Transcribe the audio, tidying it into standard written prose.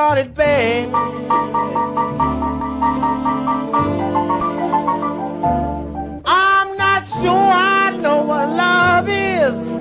brought it back. I'm not sure I know what love is.